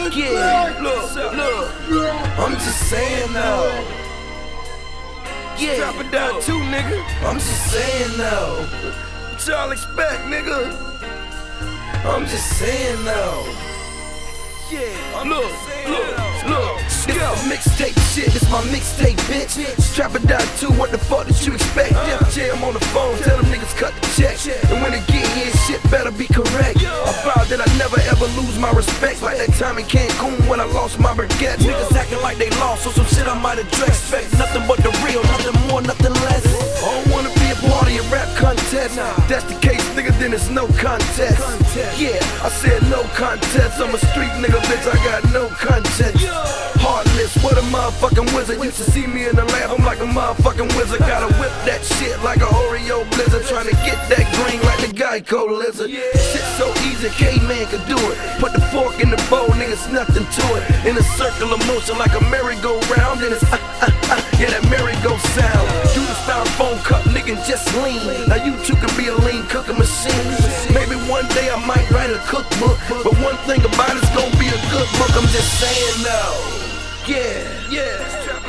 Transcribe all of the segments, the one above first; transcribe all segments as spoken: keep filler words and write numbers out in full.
Yeah, look, look, I'm just saying though. Yeah, drop it down too, nigga. I'm just saying though. What y'all expect, nigga? I'm just saying though. Yeah, look, look, look. This is mixtape shit, this my mixtape, bitch. Strap it down too, what the fuck did you expect? Def Jam on the phone, tell them niggas cut the check. And when it get here, shit better be correct. I vowed that I never ever lose my respect. Like that time in Cancun when I lost my baguette. Niggas acting like they lost, so some shit I might address. Expect nothing but the real, nothing more, nothing less. I don't wanna be a part of your rap contest. If that's the case, nigga, then it's no contest. Yeah, I said no contest. I'm a street nigga, bitch, I got no contest. Heartless, what a motherfucking wizard. Used to see me in the lab, I'm like a motherfucking wizard. Gotta whip that shit like a Oreo blizzard. Trying to get that green like the Geico lizard. Shit so easy, K-Man could do it. Put the fork in the bowl, niggas, nothing to it. In a circle of motion like a merry-go-round. And it's uh, uh, uh, yeah, that merry-go sound. Do the styrofoam cup, nigga, just lean. Now you two can be a lean cooking machine. Maybe one day I might write a cookbook, but one thing about it's gonna be a good book. I'm just saying though. Yeah, yeah.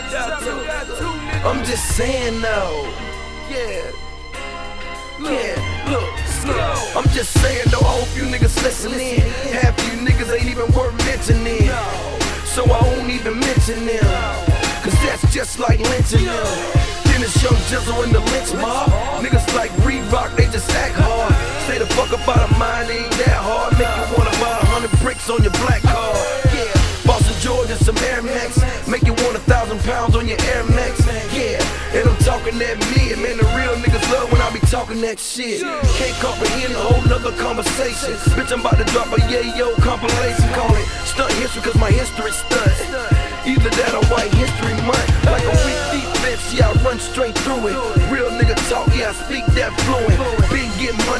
I'm just saying though. Yeah. Yeah, look, look. I'm just saying though, I hope you niggas listening. Half you niggas ain't even worth mentioning, so I won't even mention them, cause that's just like lynching them. Then it's Young Jizzle in the lynch mob. Niggas like Reebok, they just act hard. Say the fuck up out of mine, ain't that hard. Make you wanna buy a hundred bricks on your black card. Yeah, Boston Georgia, some Air Max. Make you want a thousand pounds on your Air Max. Yeah, and I'm talking that mid. Man, the real niggas love when I be talking that shit. Can't comprehend a whole nother conversation. Bitch, I'm about to drop a yayo compilation. Call it stunt history, cause my history stunt. Either that or white history month. Like a weak deep bitch, yeah, I run straight through it. Real nigga talk, yeah, I speak that fluent. Been getting money